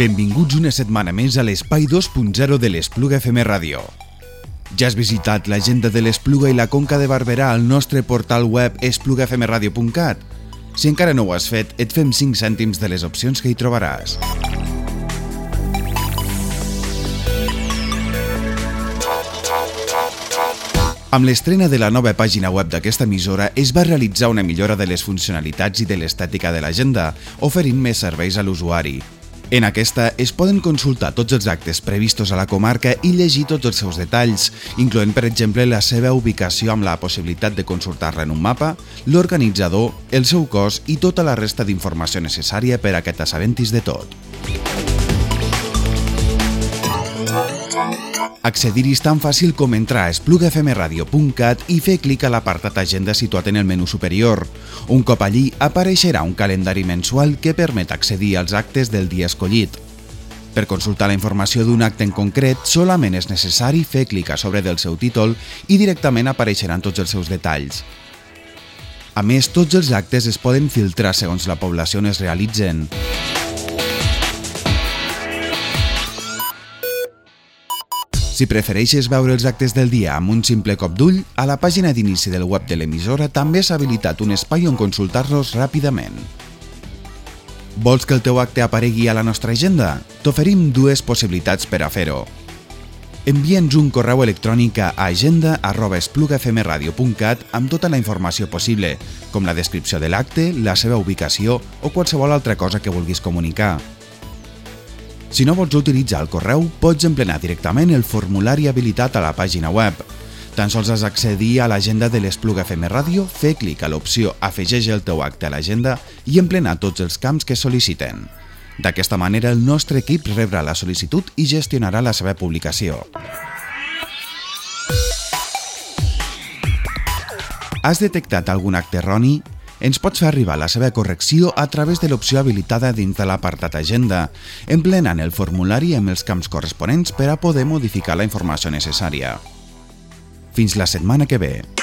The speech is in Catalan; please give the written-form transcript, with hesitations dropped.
Benvinguts una setmana més a l'espai 2.0 de l'Espluga FM Ràdio. Ja has visitat l'agenda de l'Espluga i la Conca de Barberà al nostre portal web esplugafmradio.cat? Si encara no ho has fet, et fem 5 cèntims de les opcions que hi trobaràs. Amb l'estrena de la nova pàgina web d'aquesta emissora es va realitzar una millora de les funcionalitats i de l'estètica de l'agenda, oferint més serveis a l'usuari. En aquesta es poden consultar tots els actes previstos a la comarca i llegir tots els seus detalls, incloent per exemple la seva ubicació amb la possibilitat de consultar-la en un mapa, l'organitzador, el seu cost i tota la resta d'informació necessària per a que t'assabentis de tot. Accedir-hi és tan fàcil com entrar a esplugafmradio.cat i fer clic a l'apartat Agenda situat en el menú superior. Un cop allí, apareixerà un calendari mensual que permet accedir als actes del dia escollit. Per consultar la informació d'un acte en concret, solament és necessari fer clic a sobre del seu títol i directament apareixeran tots els seus detalls. A més, tots els actes es poden filtrar segons la població on es realitzen. Si prefereixes veure els actes del dia amb un simple cop d'ull, a la pàgina d'inici del web de l'emissora també s'ha habilitat un espai on consultar-los ràpidament. Vols que el teu acte aparegui a la nostra agenda? T'oferim dues possibilitats per a fer-ho. Envia'ns un correu electrònic a agenda@esplugafmradio.cat amb tota la informació possible, com la descripció de l'acte, la seva ubicació o qualsevol altra cosa que vulguis comunicar. Si no vols utilitzar el correu, pots emplenar directament el formulari habilitat a la pàgina web. Tan sols has d'accedir a l'agenda de l'Espluga FM Ràdio, fer clic a l'opció Afegeix el teu acte a l'agenda i emplenar tots els camps que sol·liciten. D'aquesta manera, el nostre equip rebrà la sol·licitud i gestionarà la seva publicació. Has detectat algun acte erroni? Ens pots fer arribar la seva correcció a través de l'opció habilitada dins de l'apartat Agenda, emplenant el formulari amb els camps corresponents per a poder modificar la informació necessària. Fins la setmana que ve.